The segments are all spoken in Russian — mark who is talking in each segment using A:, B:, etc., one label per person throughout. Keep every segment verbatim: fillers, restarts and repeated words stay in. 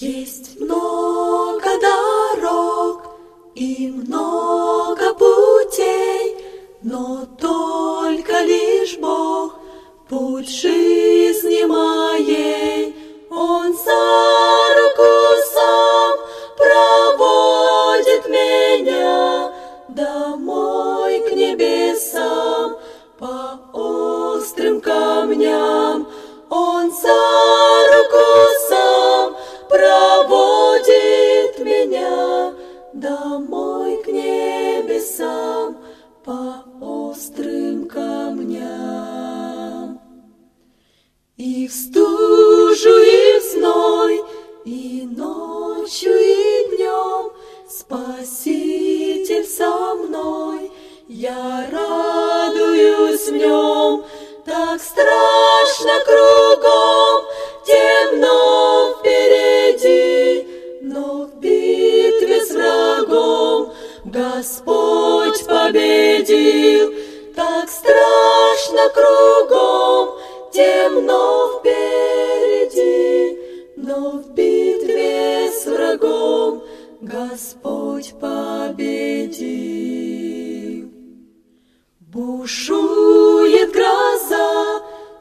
A: Есть много дорог и много путей, но только лишь Бог путь жизни моей. Он за руку сам проводит меня домой к небесам по острым камням. Он за руку сам проводит меня домой к небесам по острым камням. И в стужу, и в зной, и ночью, и днем Спаситель со мной, я радуюсь в нем. Так страшно кругом, темно впереди, но в битве с врагом Господь победил. Так страшно кругом, темно впереди, но в битве с врагом Господь победил. Бушует гроза,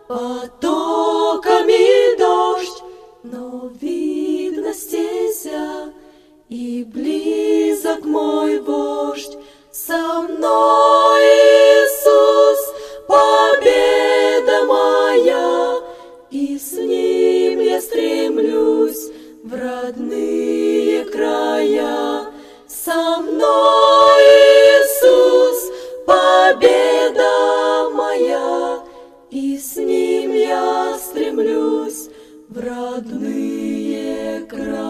A: потоками дождь, но видно стезя, и близок мой вождь. Со мной Иисус, победа моя, и с Ним я стремлюсь в родные края. Со мной Иисус, победа моя, и с Ним я стремлюсь в родные края.